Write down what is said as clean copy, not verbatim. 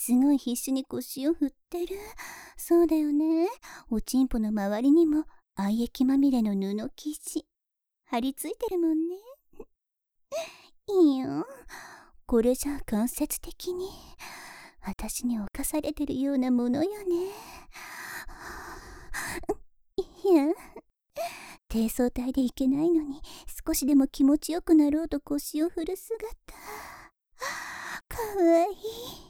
すごい必死に腰を振ってる。そうだよね。おちんぽの周りにも愛液まみれの布生地張り付いてるもんね。いいよ。これじゃ間接的に私に侵されてるようなものよね。いや、低層体でいけないのに少しでも気持ちよくなろうと腰を振る姿、かわいい。